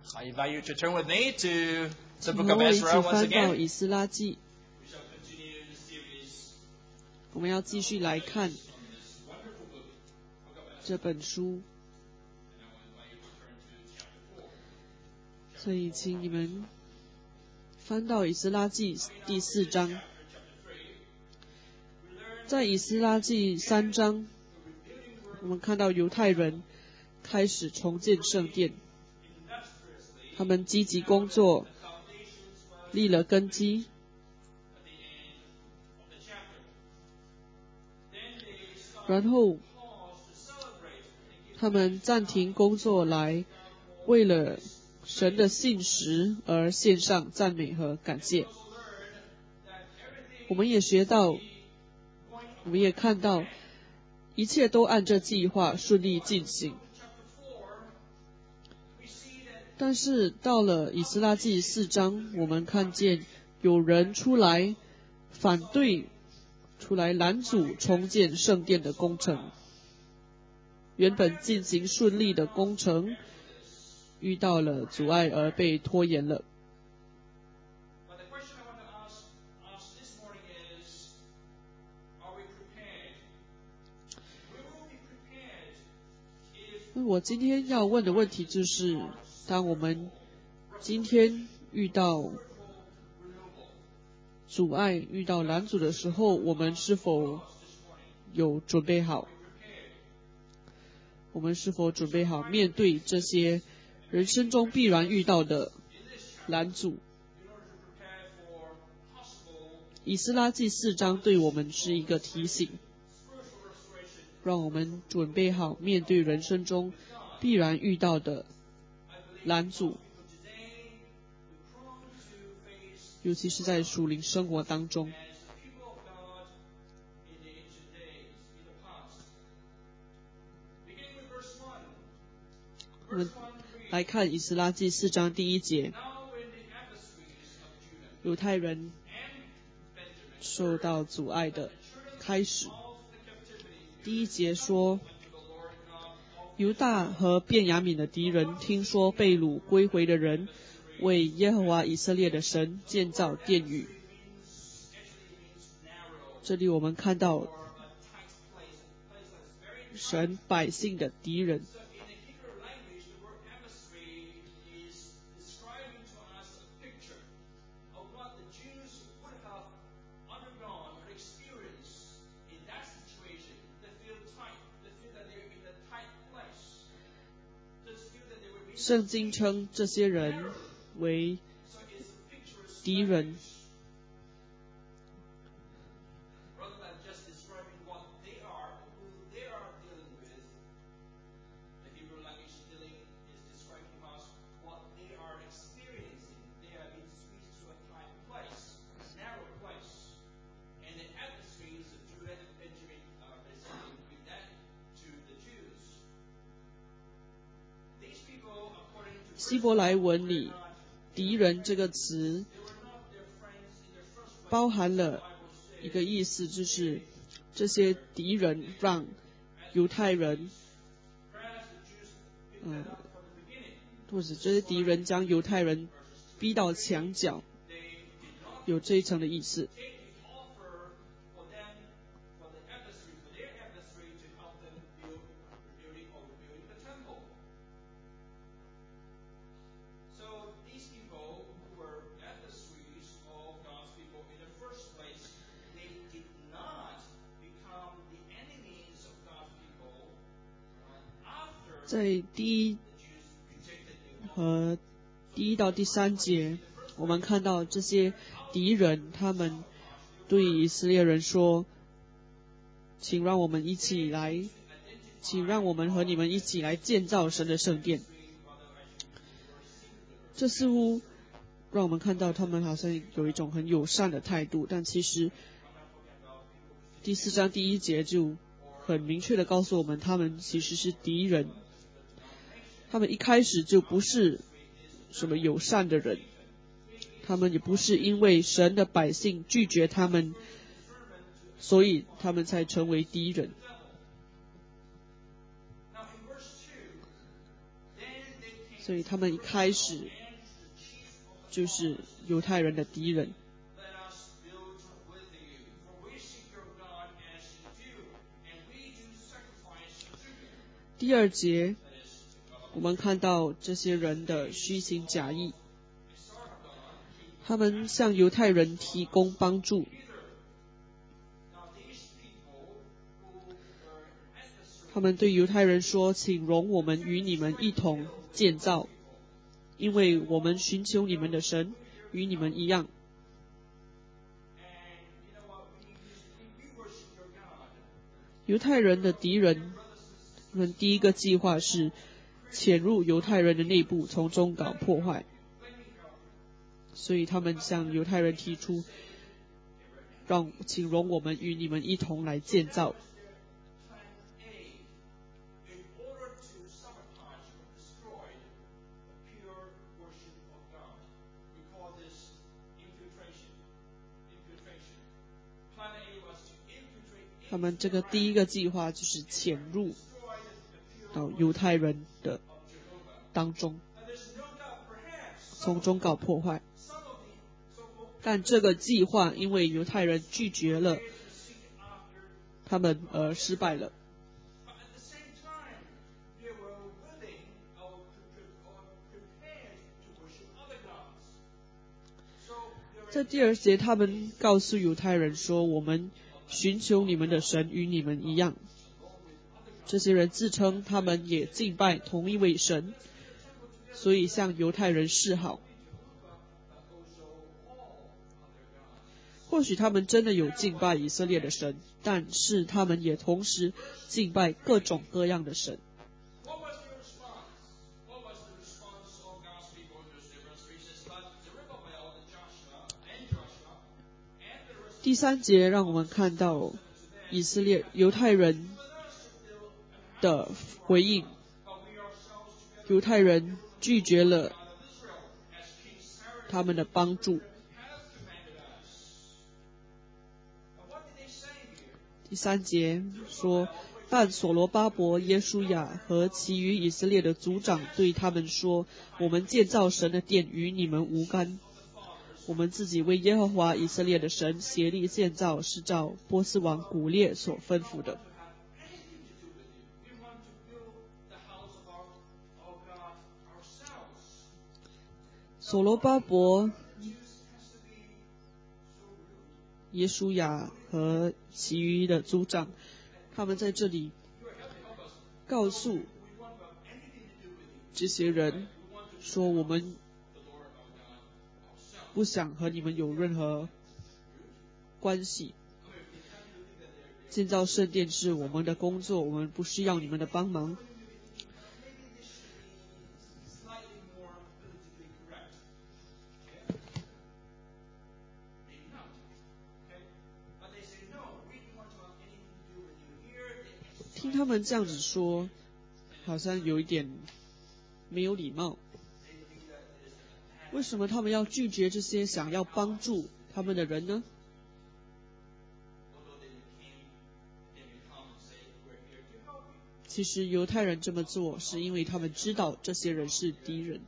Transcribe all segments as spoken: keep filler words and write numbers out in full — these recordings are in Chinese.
I invite you to turn with me to the 请 book 和 of 我一起 Ezra once 翻到 again. 以斯拉记， We shall continue the series 我们要继续来看 on this wonderful book, book of Ezra. 这本书， And I will invite you to turn to chapter four. 所以请你们翻到以斯拉记第四章。 Chapter, chapter three, we learn 在以斯拉记三章， the rebuilding work 我们看到犹太人开始重建圣殿， industriously 他们积极工作， the foundations was 立了根基。 at the end of the chapter. Then they started 然后 pause to celebrate and give 他们暂停工作来为了神的信实而献上赞美和感谢。 also learn that everything 我们也学到， going 我们也看到，一切都按着计划顺利进行。 chapter four, we see that 但是到了以斯拉记四章，我们看见有人出来反对，出来拦阻重建圣殿的工程。原本进行顺利的工程，遇到了阻碍而被拖延了。 But the question I want to ask us this morning is, are we prepared? We will be prepared if 我今天要问的问题就是，当我们今天遇到 renewal 阻碍、遇到拦阻的时候，我们是否 this morning. 有准备好？ Prepared. 我们是否准备好面对这些人生中必然遇到的 In this chapter, 拦阻？ in order to prepare for possible 以斯拉记四章对我们是一个提醒， spiritual restoration, 让我们准备好面对人生中必然遇到的 I believe 拦阻， today we're prone to face 尤其是在属灵生活当中。 as the people of God in the ancient days, in the past. Beginning with verse one. 我们 Verse one reads, 来看以斯拉记四章第一节， Now when the adversaries of Judah 犹太人 and Benjamin 受到阻碍的 the children 开始。 of the captivity 第一节说， unto the Lord God of 犹大和便雅悯的敌人听说被掳归回的人为耶和华以色列的神建造殿宇。 means actually means narrow 这里我们看到 or a tight place, a place that's very tight. 神百姓的敌人。 So in the Hebrew language, the word adversary is describing to us a picture of what the Jews would have undergone or experienced in that situation. They feel tight. They feel that they're in a tight place. They feel that they were being 圣经称这些人为 so it's a picture 敌人， rather than just describing what they are or who they are dealing with. The Hebrew language dealing is describing to us what they are experiencing. They are being squeezed to a tight place, a narrow place. And the adversaries of Judah and Benjamin are basically with that to the Jews. These people, according to 希伯来文里敌人这个词 they were not their friends in their first place. 包含了 The Bible 一 says 个意思，就是这些敌人让犹太人， perhaps the Jews picked 嗯 that up from the beginning. 或者这些敌人将犹太人逼到墙角， They did not 有这一层的意思。 take the offer for them, for the adversary, for their adversary to help them build, rebuilding or rebuilding the temple. So these people who were adversaries of God's people in the first place, they did not become the enemies of God's people uh, after 在第一 the Jews rejected the offer. 和第一到第三节，我们看到这些敌人，他们对以色列人说：“请让我们一起来，请让我们和你们一起来建造神的圣殿。”这似乎让我们看到他们好像有一种很友善的态度，但其实第四章第一节就很明确的告诉我们，他们其实是敌人。他们一开始就不是什么友善的人，他们也不是因为神的百姓拒绝他们，所以他们才成为敌人。 Now in verse two, then they came 所以他们一开始就是犹太人的敌人。第二节，我们看到这些人的虚情假意，他们向犹太人提供帮助。他们对犹太人说：“请容我们与你们一同建造，因为我们寻求你们的神，与你们一样。”犹太人的敌人，他们第一个计划是潜入犹太人的内部，从中搞破坏。所以他们向犹太人提出，让请容我们与你们一同来建造。他们这个第一个计划就是潜入到犹太人的当中，从中搞破坏。但这个计划因为犹太人拒绝了他们而失败了。在第二节，他们告诉犹太人说：“我们寻求你们的神，与你们一样。”这些人自称他们也敬拜同一位神，所以向犹太人示好。或许他们真的有敬拜以色列的神，但是他们也同时敬拜各种各样的神。第三节让我们看到以色列犹太人的回应。犹太人拒绝了他们的帮助。第三节说，但所罗巴伯、耶书亚和其余以色列的族长对他们说：“我们建造神的殿与你们无干，我们自己为耶和华以色列的神协力建造，是照波斯王古列所吩咐的。”所罗巴伯、耶书亚和其余的族长，他们在这里告诉这些人说：“我们不想和你们有任何关系。建造圣殿是我们的工作，我们不需要你们的帮忙。”听他们这样子说，好像有一点没有礼貌。为什么他们要拒绝这些想要帮助他们的人呢？其实犹太人这么做，是因为他们知道这些人是敌人。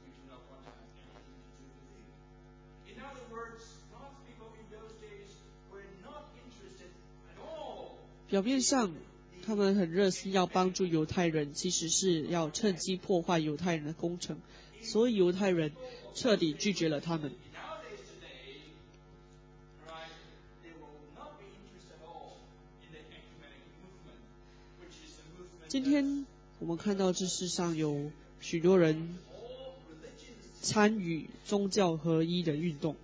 表面上他们很热心要帮助犹太人，其实是要趁机破坏犹太人的工程，所以犹太人彻底拒绝了他们。今天我们看到这世上有许多人参与宗教合一的运动，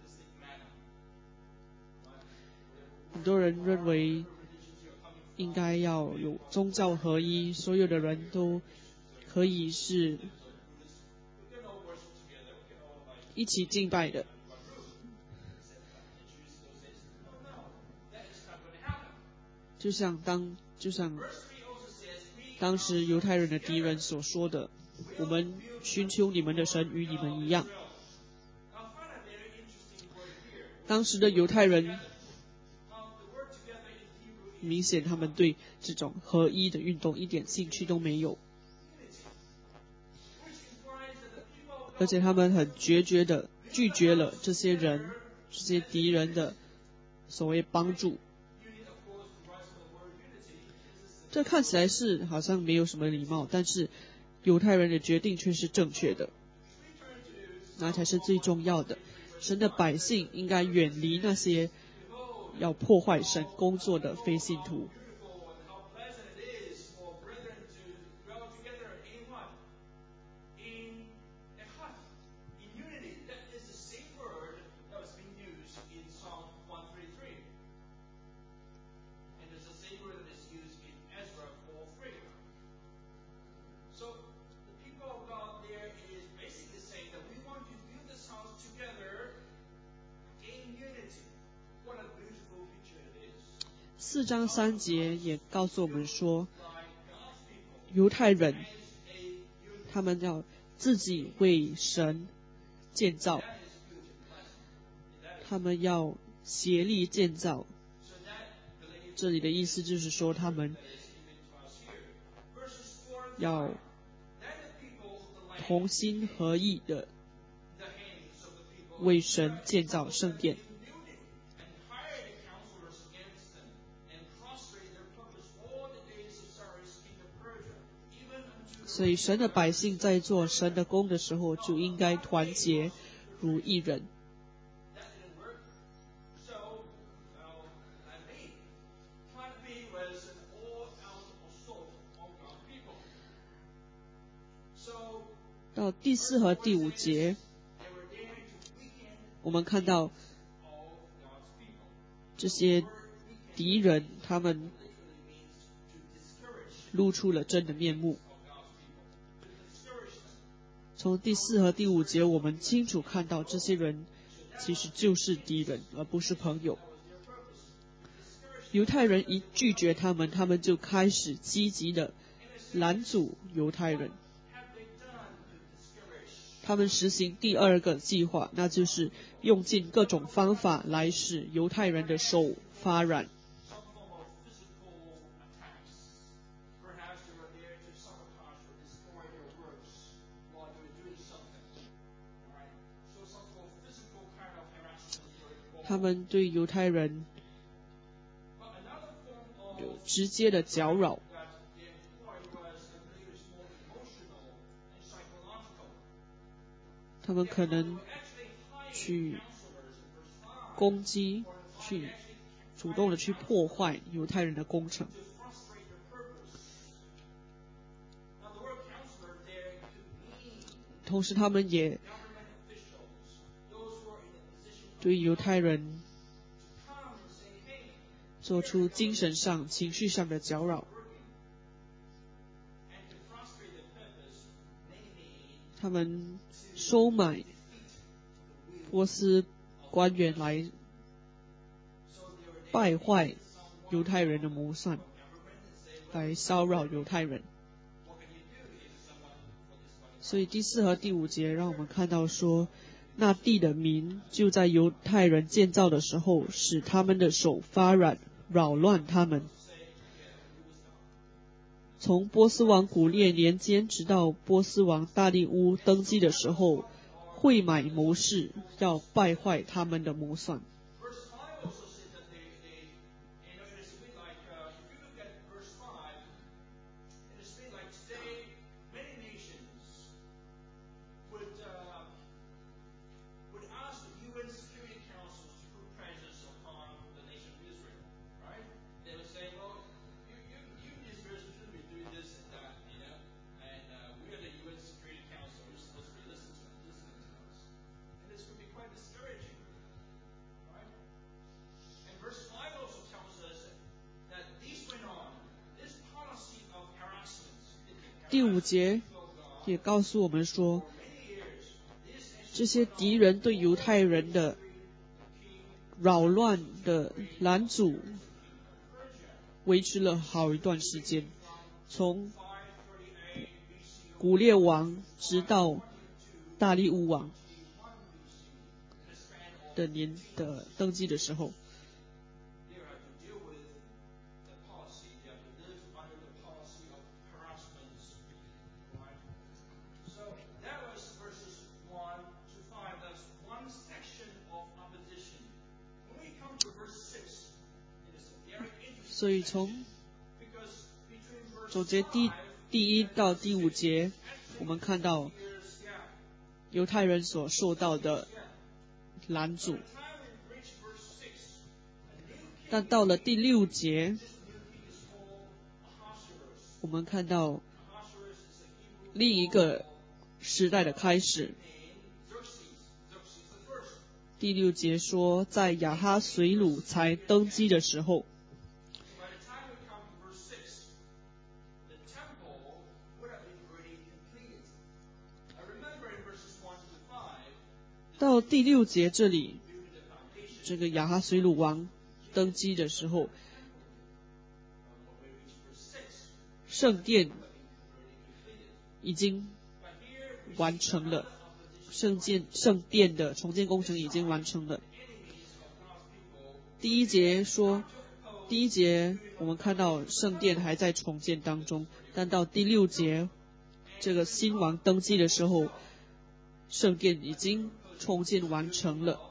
很多人认为应该要有宗教合一，所有的人都可以是一起敬拜的。就像当就像当时犹太人的敌人所说的：“我们寻求你们的神，与你们一样。”当时的犹太人明显他们对这种合一的运动一点兴趣都没有。 而且他们很决绝的拒绝了这些人、这些敌人的所谓帮助。这看起来是好像没有什么礼貌，但是犹太人的决定却是正确的，那才是最重要的。神的百姓应该远离那些要破坏神工作的非信徒。四章三节也告诉我们说，犹太人他们要自己为神建造，他们要协力建造。这里的意思就是说，他们要同心合意的为神建造圣殿。所以神的百姓在做神的工的时候，就应该团结如一人。到第四和第五节，我们看到这些敌人他们露出了真的面目。从第四和第五节，我们清楚看到这些人其实就是敌人，而不是朋友。犹太人一拒绝他们，他们就开始积极的拦阻犹太人。他们实行第二个计划，那就是用尽各种方法来使犹太人的手发软。他们对犹太人有直接的搅扰，他们可能去攻击，去主动的去破坏犹太人的工程。同时他们也对犹太人做出精神上、情绪上的搅扰。他们收买波斯官员来败坏犹太人的谋算，来骚扰犹太人。所以第四和第五节让我们看到说，那地的民就在犹太人建造的时候，使他们的手发软，扰乱他们。从波斯王古列年间直到波斯王大利乌登基的时候，会买谋士，要败坏他们的谋算。第五节也告诉我们说，这些敌人对犹太人的扰乱的拦阻维持了好一段时间，从古列王直到大利乌王的年的登基的时候。 所以从总结第第一到第五节，我们看到犹太人所受到的拦阻，但到了第六节，我们看到另一个时代的开始。第六节说，在亚哈随鲁才登基的时候，到第六节这里，这个亚哈随鲁王登基的时候，圣殿已经完成了，圣殿圣殿的重建工程已经完成了。第一节说，第一节我们看到圣殿还在重建当中，但到第六节，这个新王登基的时候，圣殿已经重建完成了。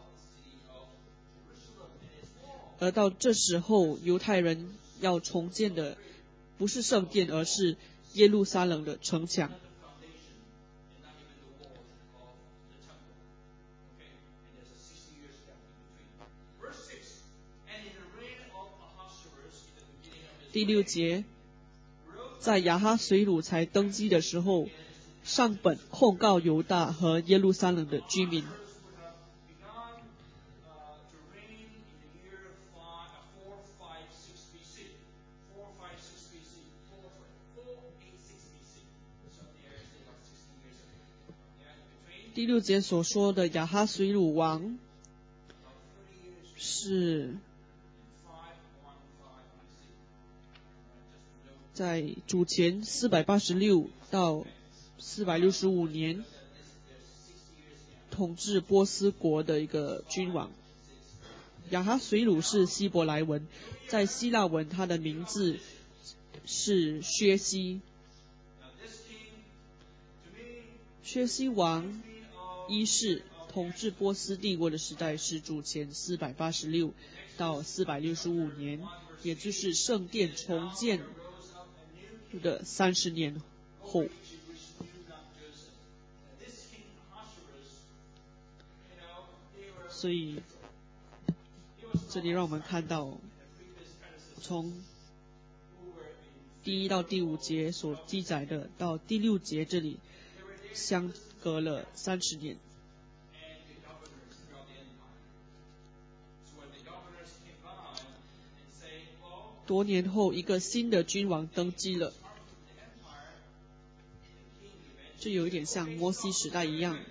而到这时候，犹太人要重建的不是圣殿，而是耶路撒冷的城墙。第六节，在亚哈随鲁才登基的时候，上本控告犹大和耶路撒冷的居民。第六节所说的亚哈随鲁王是在主前四百八十六到四百六十五年统治波斯国的一个君王。亚哈随鲁是希伯来文，在希腊文他的名字是薛西。薛西王一世统治波斯帝国的时代是主前四百八十六到四百六十五年，也就是圣殿重建的三十年后。所以这里让我们看到，从第一到第五节所记载的，到第六节这里相隔了三十年。多年后，一个新的君王登基了，这有一点像摩西时代一样。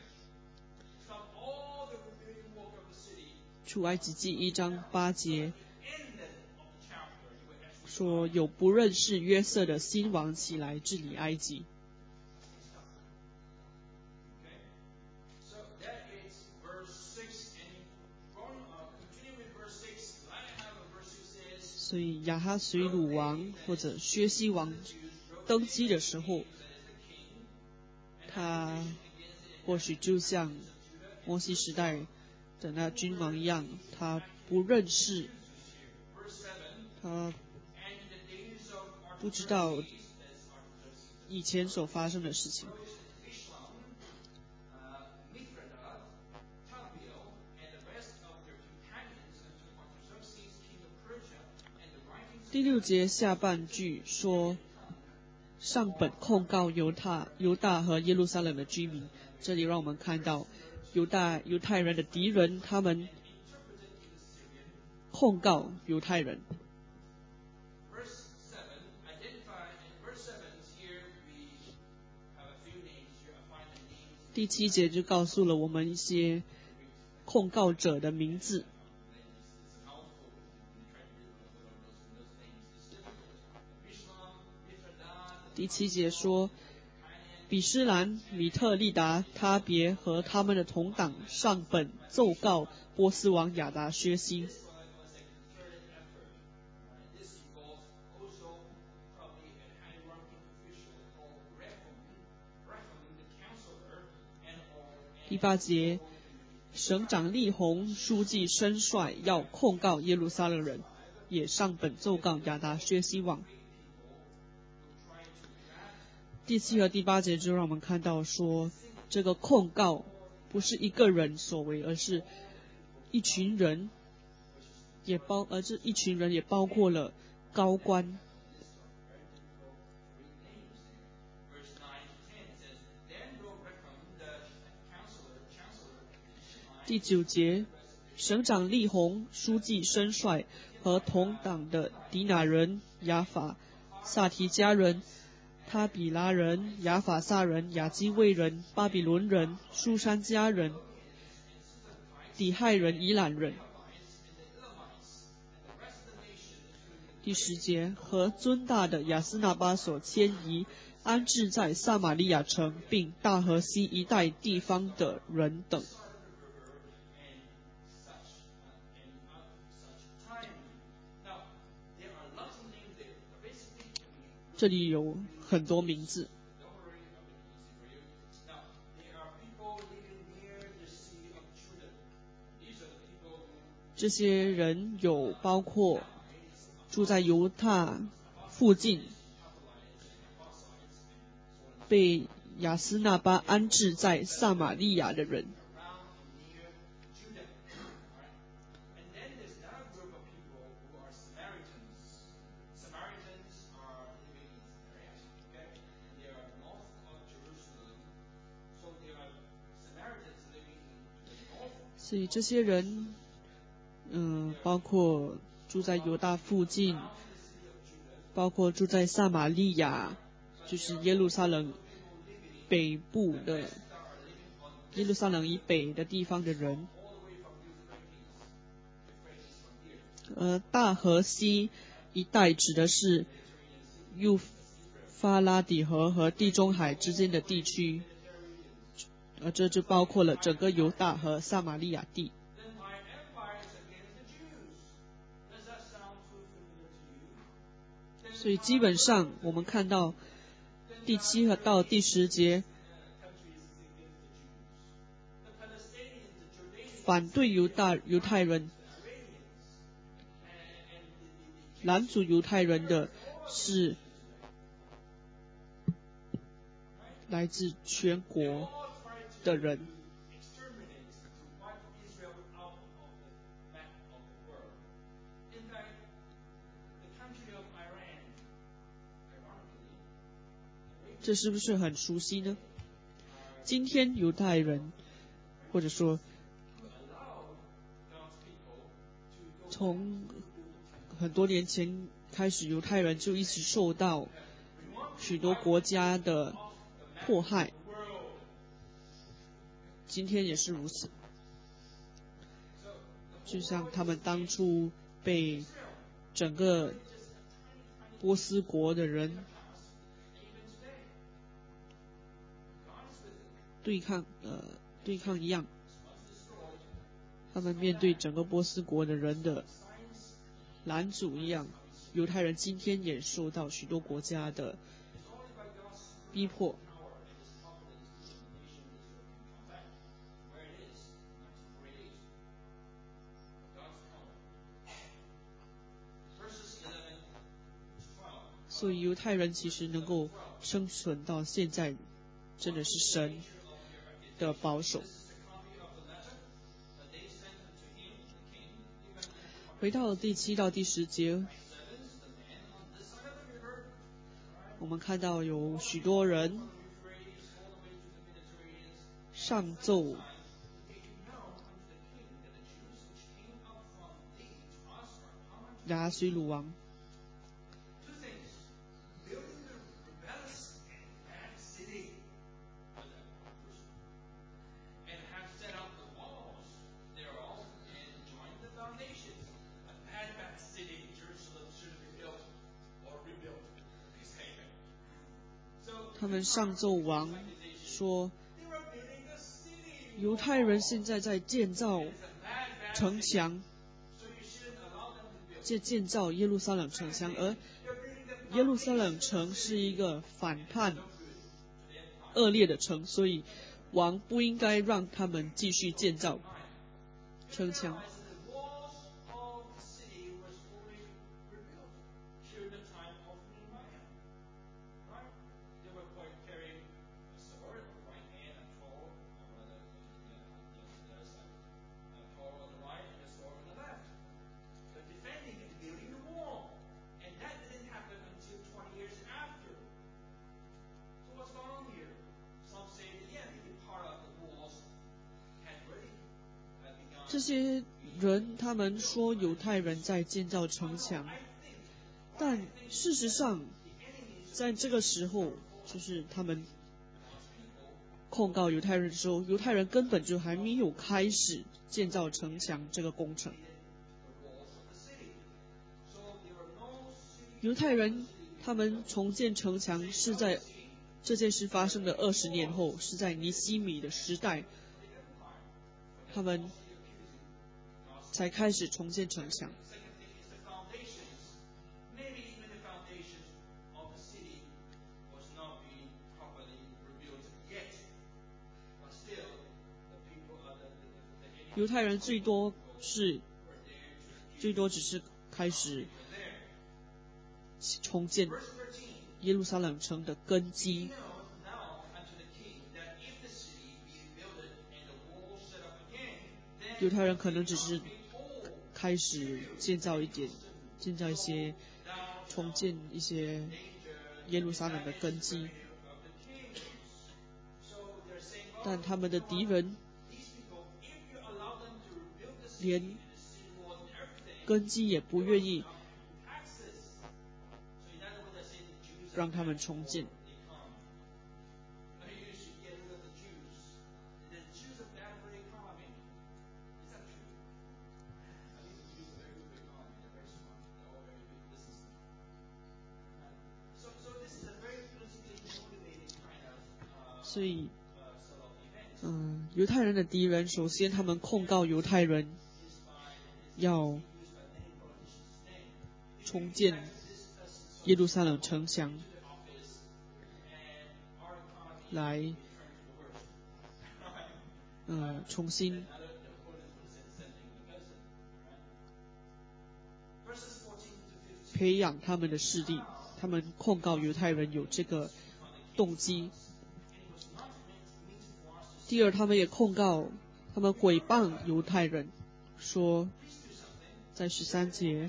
出埃及记一章八节说，有不认识约瑟的新王起来治理埃及。所以亚哈随鲁王或者薛西王登基的时候，他或许就像摩西时代的那君王一样，他不认识，他不知道以前所发生的事情。第六节下半句说，上本控告犹大、犹大和耶路撒冷的居民。这里让我们看到犹大犹太人的敌人，他们控告犹太人。第七节就告诉了我们一些控告者的名字。第七节说，比施兰、米特利达、他别和他们的同党上本奏告波斯王亚达薛西。第八节，省长利宏、书记申帅要控告耶路撒冷人。 也上本奏告亚达薛西王。第七和第八节就让我们看到说，这个控告不是一个人所为，而是一群人，也包而这一群人也包括了高官。第九节，省长利宏、书记申帅和同党的迪拿人、亚法萨提加人、他比拉人、亚法萨人、亚基卫人、巴比伦人、书珊加人、底亥人、以懒人。第十节，和尊大的亚斯那巴所迁移安置在撒玛利亚城并大河西一带地方的人等。这里有很多名字，这些人有包括住在犹大附近被亚斯那巴安置在撒玛利亚的人。所以这些人，嗯、呃，包括住在犹大附近，包括住在撒玛利亚，就是耶路撒冷北部的耶路撒冷以北的地方的人。呃，大河西一带指的是幼发拉底河和地中海之间的地区，呃，这就包括了整个犹大和撒玛利亚地。所以基本上我们看到第七和到第十节，反对犹大犹太人、拦阻犹太人的是来自全国的人。这是不是很熟悉呢？今天犹太人，或者说从很多年前开始，犹太人就一直受到许多国家的迫害，今天也是如此。就像他们当初被整个波斯国的人对抗呃对抗一样，他们面对整个波斯国的人的拦阻一样，犹太人今天也受到许多国家的逼迫。所以犹太人其实能够生存到现在，真的是神的保守。回到第七到第十节，我们看到有许多人上奏亚哈随鲁王，他们上奏王说，犹太人现在在建造城墙，建建造耶路撒冷城墙，而耶路撒冷城是一个反叛恶劣的城，所以王不应该让他们继续建造城墙。 这些人他们说犹太人在建造城墙，但事实上在这个时候，就是他们控告犹太人的时候，犹太人根本就还没有开始建造城墙这个工程。犹太人他们重建城墙是在这件事发生的二十年后，是在尼希米的时代，他们才开始重建城墙。犹太人最多是最多只是开始重建耶路撒冷城的根基。犹太人可能只是开始建造一点，建造一些，重建一些耶路撒冷的根基，但他们的敌人连根基也不愿意让他们重建。所以，嗯，犹太人的敌人，首先他们控告犹太人要重建耶路撒冷城墙，来，呃，重新培养他们的势力。他们控告犹太人有这个动机。第二，他们也控告他们毁谤犹太人，说在十三节，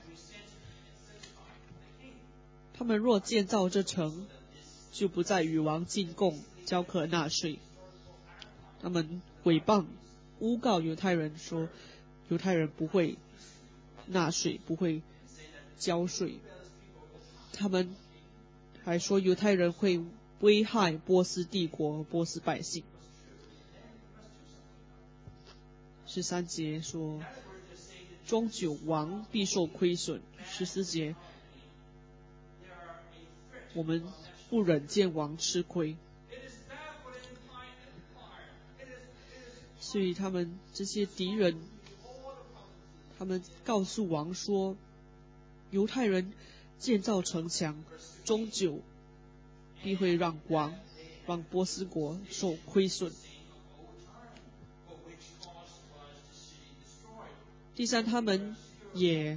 他们若建造这城，就不再与王进贡，交课纳税。他们毁谤诬告犹太人说，犹太人不会纳税，不会交税。他们还说犹太人会危害波斯帝国、波斯百姓。十三节说，终久王必受亏损。十四节，我们不忍见王吃亏。所以他们这些敌人，他们告诉王说，犹太人建造城墙，终久必会让王、让波斯国受亏损。第三，他们也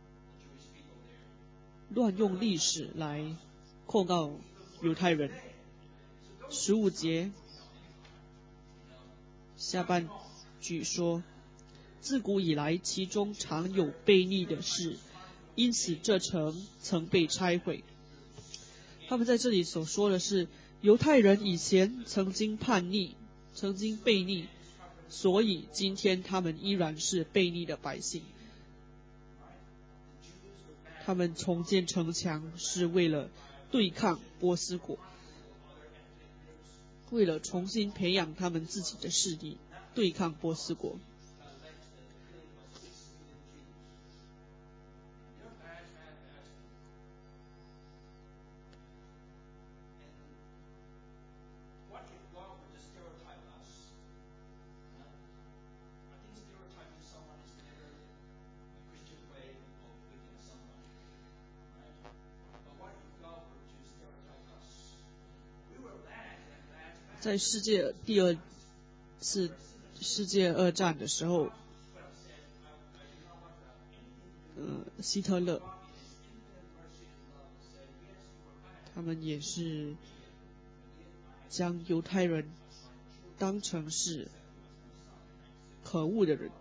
乱用历史来控告犹太人。十五节下半句说，自古以来其中常有悖逆的事，因此这城曾被拆毁。他们在这里所说的是，犹太人以前曾经叛逆，曾经悖逆，所以今天他们依然是悖逆的百姓。他们重建城墙是为了对抗波斯国，为了重新培养他们自己的势力，对抗波斯国。在世界第二次世界二战的时候，呃，希特勒他们也是将犹太人当成是可恶的人。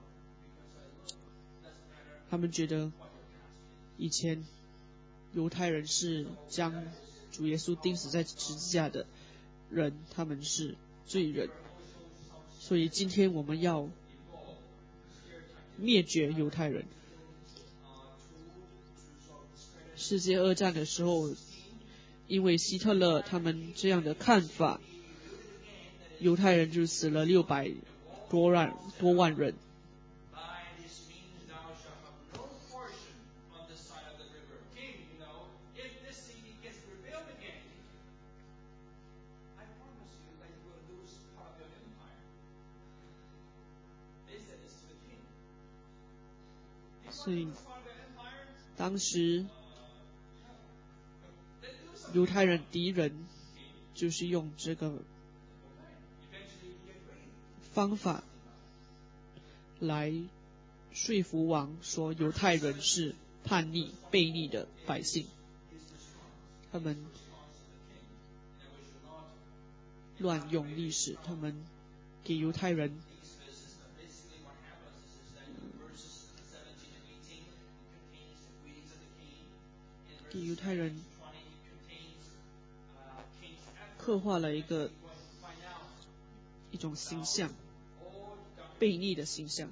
他们觉得以前犹太人是将主耶稣钉死在十字架的人，他们是罪人，所以今天我们要灭绝犹太人。世界二战的时候，因为希特勒他们这样的看法，犹太人就死了六百多万多万人。所以当时犹太人敌人就是用这个方法来说服王说犹太人是叛逆悖逆的百姓，他们乱用历史，他们给犹太人给犹太人刻画了一个一种形象，悖逆的形象。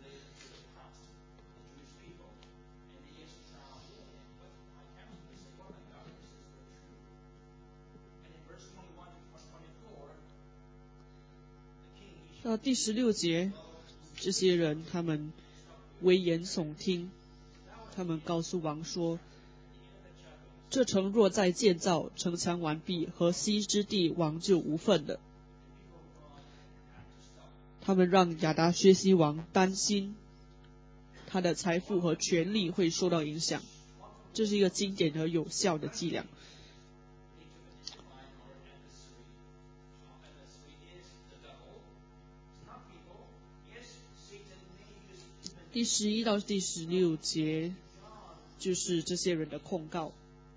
到第十六节，这些人他们危言耸听，他们告诉王说，这城若再建造，城墙完毕，河西之地王就无份了。他们让亚达薛西王担心他的财富和权力会受到影响，这是一个经典和有效的伎俩。第十一到第十六节就是这些人的控告，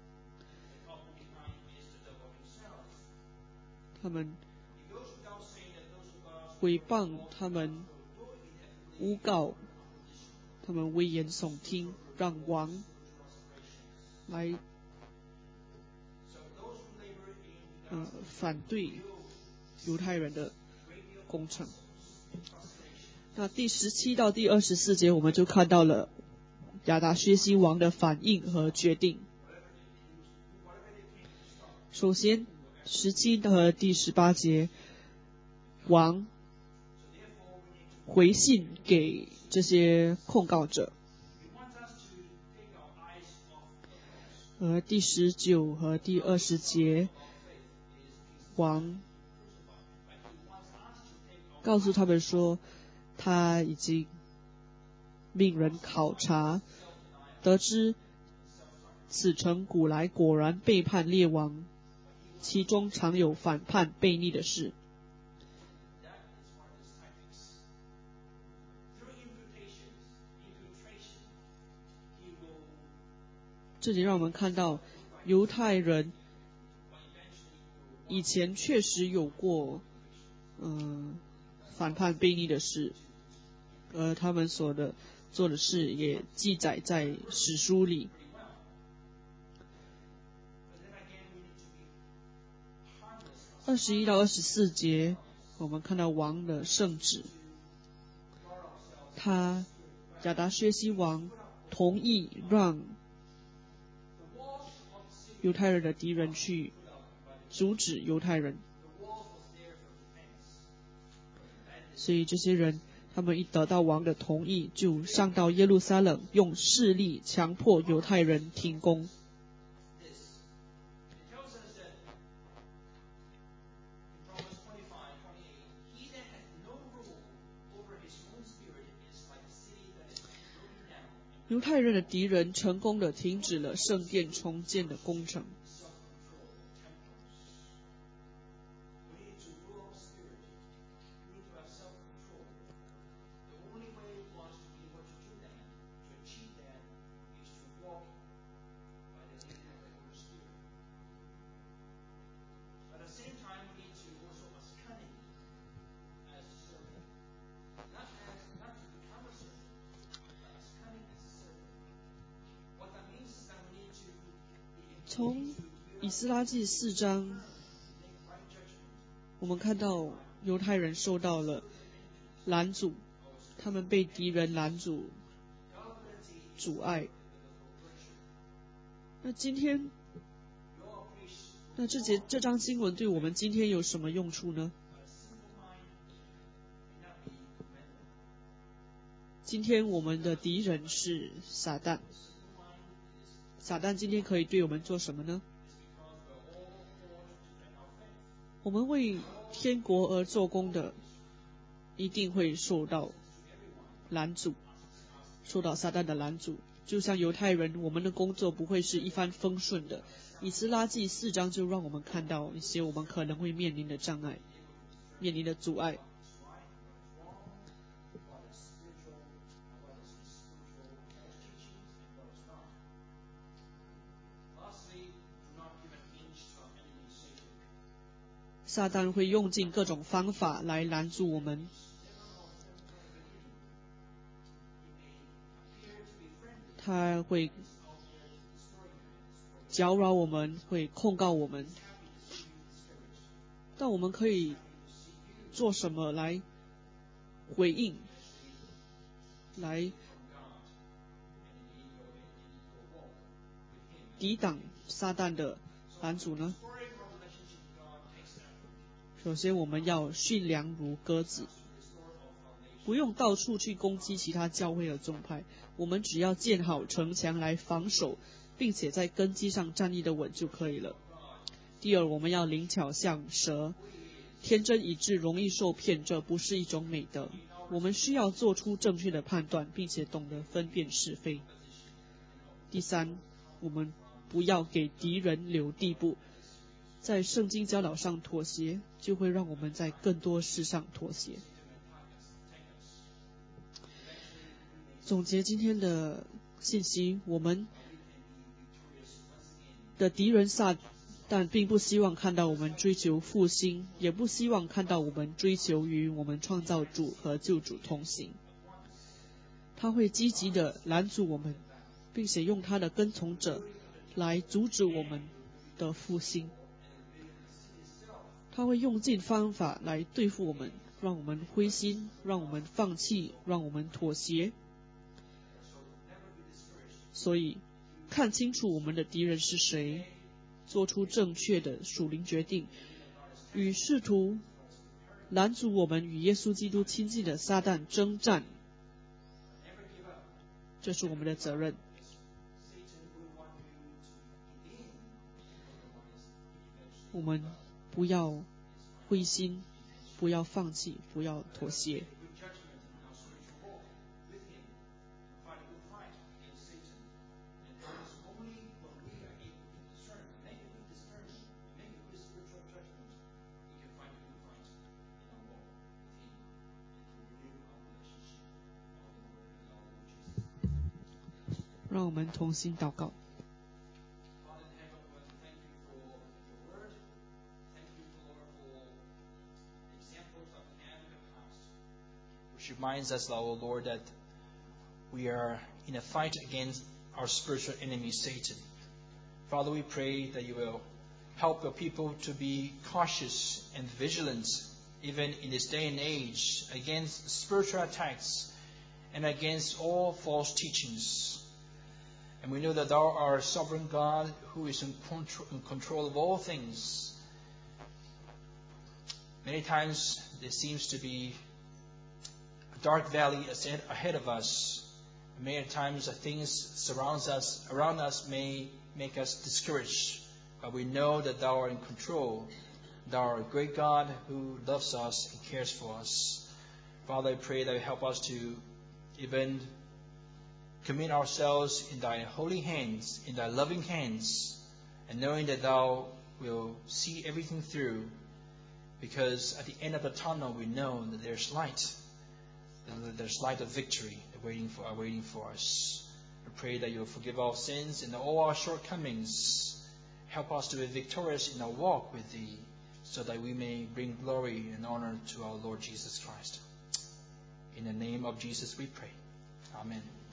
他们诽谤，他们诬告，他们危言耸听，让王来呃反对犹太人的工程。那第十七到第二十四节，我们就看到了亚达薛西王的反应和决定。首先，十七和第十八节，王回信给这些控告者。而第十九和第二十节，王告诉他们说，他已经命人考察，得知此城古来果然背叛列王，其中常有反叛悖逆的事。这里让我们看到犹太人以前确实有过嗯、呃、反叛悖逆的事，而他们所的做的事也记载在史书里。二十一到二十四节，我们看到王的圣旨，他亚达薛西王同意让犹太人的敌人去阻止犹太人，所以这些人他们一得到王的同意，就上到耶路撒冷，用势力强迫犹太人停工。犹太人的敌人成功的停止了圣殿重建的工程。从以斯拉记四章，我们看到犹太人受到了拦阻，他们被敌人拦阻， 阻碍。那今天，那这节这章经文对我们今天有什么用处呢？今天我们的敌人是撒旦，撒旦今天可以对我们做什么呢？我们为天国而做工的，一定会受到拦阻，受到撒旦的拦阻。就像犹太人，我们的工作不会是一帆风顺的。以斯拉记四章就让我们看到一些我们可能会面临的障碍，面临的阻碍。撒旦会用尽各种方法来拦阻我们。他会搅扰我们，会控告我们。但我们可以做什么来回应，来抵挡撒旦的拦阻呢？首先，我们要驯良如鸽子，不用到处去攻击其他教会和宗派，我们只要建好城墙来防守，并且在根基上站立的稳就可以了。第二，我们要灵巧像蛇，天真以致容易受骗，这不是一种美德。我们需要做出正确的判断，并且懂得分辨是非。第三，我们不要给敌人留地步。在圣经教导上妥协，就会让我们在更多事上妥协。总结今天的信息，我们的敌人撒旦并不希望看到我们追求复兴，也不希望看到我们追求与我们创造主和救主同行。他会积极的拦阻我们，并且用他的跟从者来阻止我们的复兴。他会用尽方法来对付我们，让我们灰心，让我们放弃，让我们妥协。所以，看清楚我们的敌人是谁，做出正确的属灵决定，与试图拦阻我们与耶稣基督亲近的撒旦征战，这是我们的责任。我们不要灰心，不要放弃，不要妥协。让我们同心祷告。 Which reminds us, our Lord, that we are in a fight against our spiritual enemy, Satan. Father, we pray that you will help your people to be cautious and vigilant, even in this day and age, against spiritual attacks and against all false teachings. And we know that thou art a sovereign God who is in control, in control of all things. Many times there seems to be a dark valley ahead of us. Many times things surrounds us, around us may make us discouraged. But we know that thou art in control. Thou art a great God who loves us and cares for us. Father, I pray that you help us to even commit ourselves in thy holy hands, in thy loving hands, and knowing that thou will see everything through, because at the end of the tunnel we know that there's light, that there's light of victory waiting for, waiting for us. I pray that you will forgive our sins and all our shortcomings. Help us to be victorious in our walk with thee, so that we may bring glory and honor to our Lord Jesus Christ. In the name of Jesus we pray. Amen.